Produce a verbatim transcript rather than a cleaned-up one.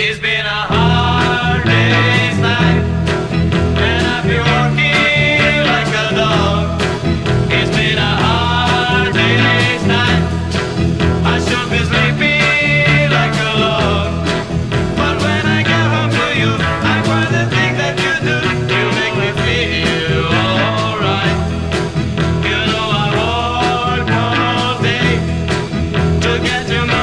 It's been a hard day's night, and I've been walking like a dog. It's been a hard day's night, I should be sleeping like a log. But when I get home to you, I find the things that you do, you make me feel alright. You know I work all day to get to know